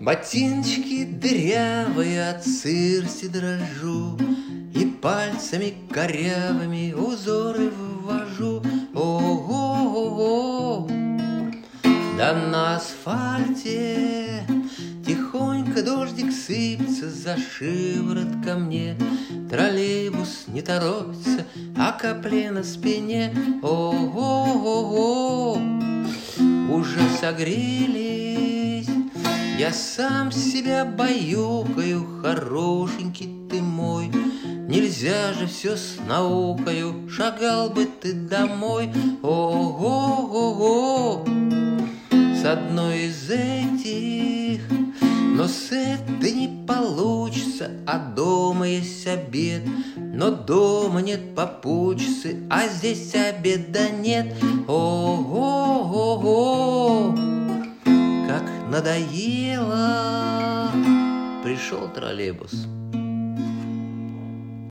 Ботиночки дырявые, от сырости дрожу, и пальцами корявыми узоры ввожу. Ого-го-го! Да на асфальте тихонько дождик сыпется за шиворот ко мне. Троллейбус не торопится, а капле на спине. Ого-го-го! Уже согрелись, я сам себя баюкаю, хорошенький ты мой. Нельзя же все с наукою, шагал бы ты домой. Ого-го-го! С одной из этих, но с этой не получится, а дома есть обед. Но дома нет попутчицы, а здесь обеда нет. Ого-го-го! Как надоело! Пришел троллейбус.